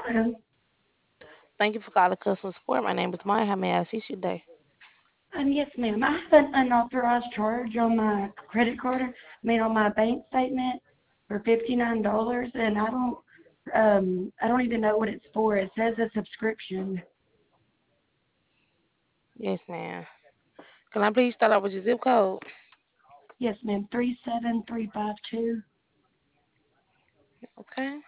Hello. Thank you for calling customer support. My name is Maya. How may I assist you today? Yes, ma'am. I have an unauthorized charge on my credit card, on my bank statement for $59, and I don't even know what it's for. It says a subscription. Yes, ma'am. Can I please start off with your zip code? Yes, ma'am. 37352. Okay.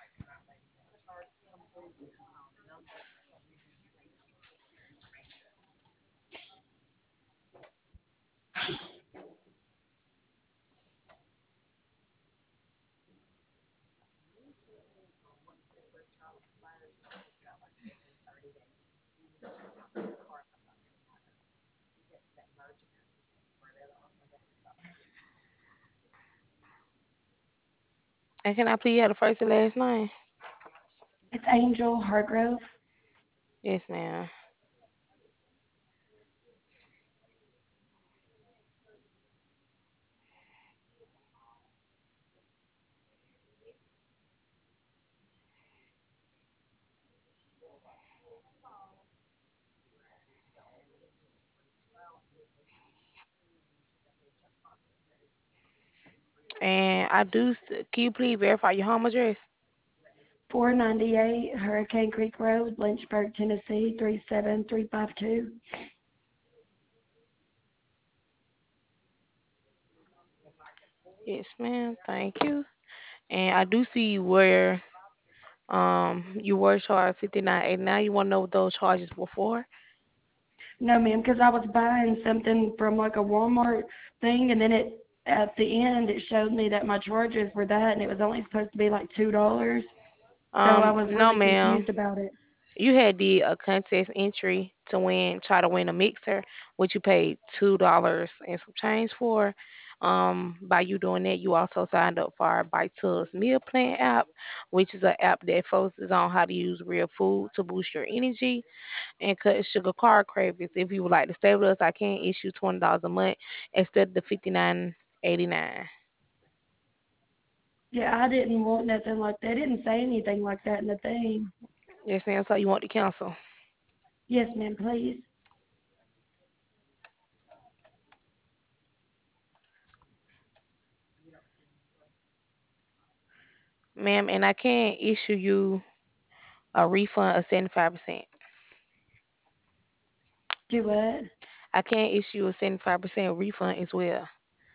And can I please have the first and last name? It's Angel Hargrove. Yes, ma'am. And can you please verify your home address? 498 Hurricane Creek Road, Lynchburg, Tennessee, 37352. Yes, ma'am. Thank you. And I do see where you were charged 59.89. Now you want to know what those charges were for? No, ma'am, because I was buying something from like a Walmart thing, and then at the end it showed me that my charges were that, and it was only supposed to be like $2. So I was No, really ma'am. confused about it. You had did a contest entry to try to win a mixer, which you paid $2 and some change for. By you doing that, you also signed up for our Bite Tubs Meal Plan app, which is an app that focuses on how to use real food to boost your energy and cut sugar carb cravings. If you would like to stay with us, I can issue $20 a month instead of the 59.89. Yeah, I didn't want nothing like that. They didn't say anything like that in the thing. Yes, ma'am. So you want to cancel, Yes, ma'am, please. ma'am, and I can issue you a refund of 75%. Do what? I can issue a 75% refund as well.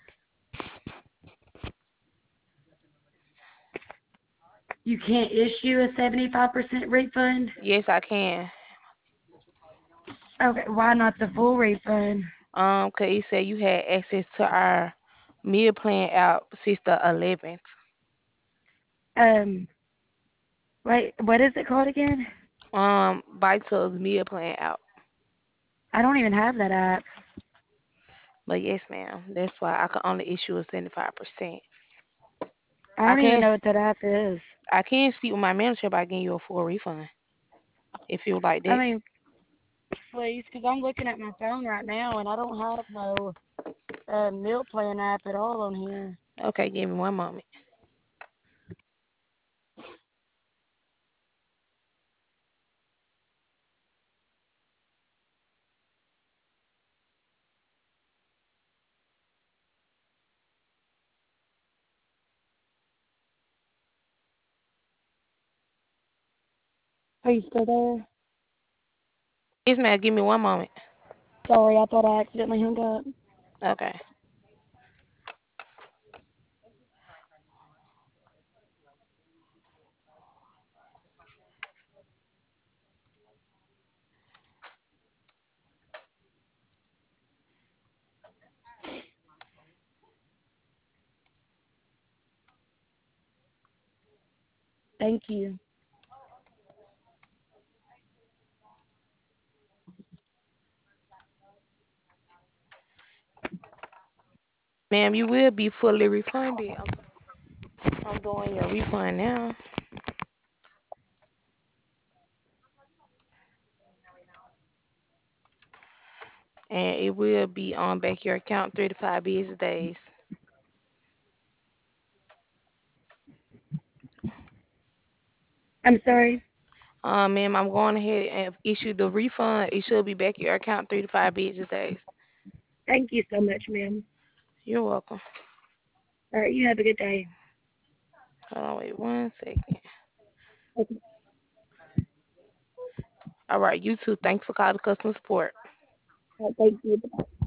You can't issue a 75% refund? Yes, I can. Okay, why not the full refund? Cause it said you had access to our meal plan app since the 11th. Um, wait, what is it called again? Bite Tubs meal plan app. I don't even have that app. But yes, ma'am. That's why I can only issue a 75%. I I don't even can know what that app is. I can speak with my manager about getting you a full refund if you would like I that. mean, please, because I'm looking at my phone right now and I don't have no meal plan app at all on here. Okay, give me one moment. Are you still there? Yes, ma'am. Give me one moment. Sorry, I thought I accidentally hung up. Okay. Thank you. Ma'am, you will be fully refunded. I'm doing your refund now. And it will be on back your account 3 to 5 business days. I'm sorry. Ma'am, I'm going ahead and issue the refund. It should be back in your account 3 to 5 business days. Thank you so much, ma'am. You're welcome. All right, you have a good day. Hold on, wait 1 second. Okay. All right, you too. Thanks for calling customer support. Thank you.